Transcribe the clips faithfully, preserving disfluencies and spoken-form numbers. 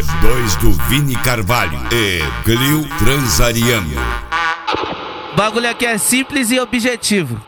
dois do Vini Carvalho e Glio Transariano. Bagulho aqui é simples e objetivo.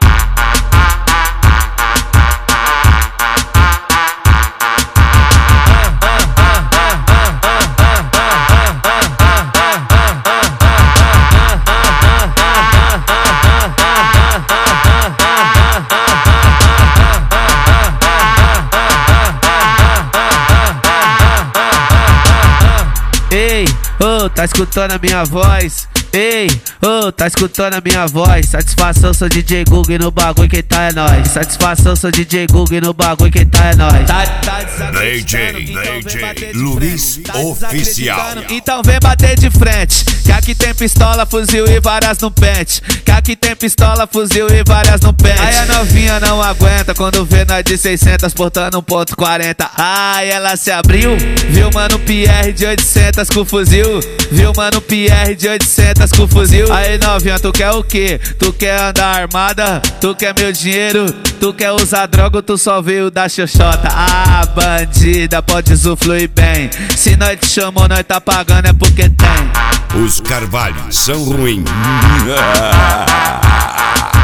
Ei, oh, tá escutando a minha voz? Ei, oh, tá escutando a minha voz? Satisfação, sou D J Google e no bagulho quem tá é nós. Satisfação, sou D J Google e no bagulho quem tá é nós. Tá, tá D J, D J Luiz Oficial. Então vem bater de frente, que aqui tem pistola, fuzil e várias no pente. Que aqui tem pistola, fuzil e várias no pente. Aí a novinha não aguenta quando vê nós de seiscentos portando um ponto quarenta. Ai, ela se abriu, viu mano P R de oitocentos com fuzil. Viu mano P R de oitocentos com fuzil. Aí novinha, tu quer o quê? Tu quer andar armada? Tu quer meu dinheiro? Tu quer usar droga ou tu só veio da xoxota? Ah, bandida, pode usufruir bem. Se nós te chamou, nós tá pagando é porque tem. Os Carvalhos são ruins.